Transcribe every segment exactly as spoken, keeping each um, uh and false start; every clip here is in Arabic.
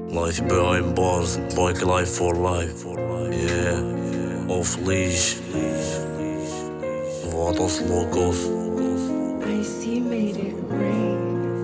Life behind bars, bike life for life. Yeah, off leash. Vatos locos. I see made it rain.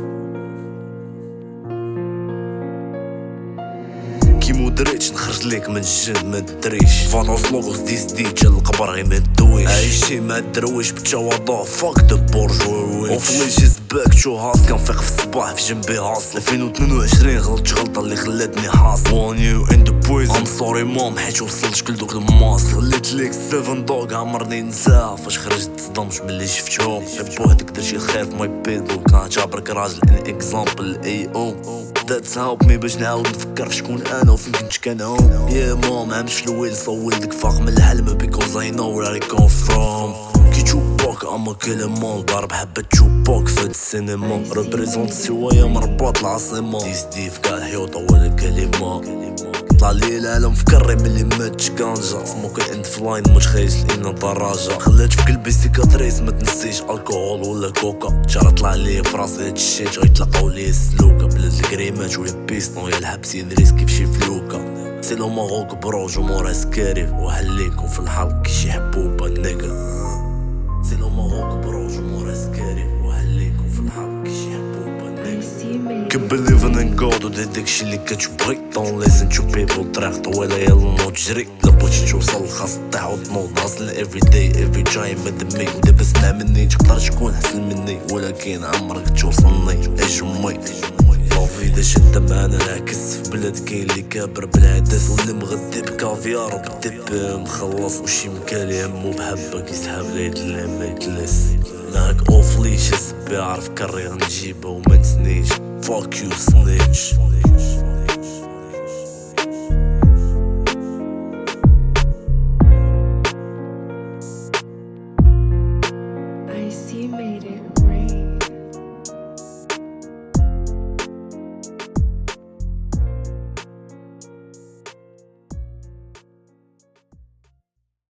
كي مدريتش نخرج ليك من الجن ما دريش فاطوس لوغوس ديس دي جا القبر غي ما دويش عايشين مع الدرويش بالتواضع فاك دو بورجويش وفليش باك شو هاس كنفيق في الصباح في جنبي هاس ألفين واثنين وعشرين غلطت غلطة اللي خلاتني حاصل وان يو ان دو بويزن ام سوري مام حيت وصلت كل دوك الماس خليت ليك سيفن دوغ عمرني نساها فاش خرجت تصدمت ملي شفتهم بوحدك درتي الخير في ماي بيدو كنعتبرك راجل ان اكزامبل اي او That's help me باش نعاود نفكر في شكون انا وفين كنت كنعوم يا مام عمش في الويل صولدك فاق من الحلم because I know where I come from كي تشوبوك اما كلمة ضارب حبة تشوبوك في هاد السينما ريبريزونت سوايا مربوط العاصمة ديس دي في كاع الحيوطة ولا كلمة طلع لي العالم في كري ملي ماتش كانجا سموك اند فلاين متخيش لإنا دراجة خلات في قلبي سيكاتريس ما تنسيش الكحول ولا كوكا جرى طلع لي في راسي هاد الشيت غيتلاقاو لي السلوكة بلاد الكريمات ويا بيستون يا الحبس يدريس كيف شي فلوكة سي لو ماروك برو جمهور عسكري وحليكم في الحلق كي شي حبوبة نيكا سي لو ماروك برو جمهور عسكري وحليكم في الحلق كي شي حبوبة I see made Keep believing in God ودير داكشي اللي كتبغي Don't listen to people طريق طويلة يلا نوض جري لا بغيتي توصل خاص طيح وتنوض ناصل every day every time مدمي ودابا اسمع مني تقدر تكون احسن مني ولكن عمرك توصلني اجمي لافي دا شدة معانا نعكس في بلاد كاين اللي كابر بالعدس واللي مغدي بكافيار وبالدب مخلص وشي مكالي همو بحبة كيسحاب ليه اللي ما يتلس معاك اوف ليش السبي عارف كري غنجيبه وما نسنيش Fuck you snitch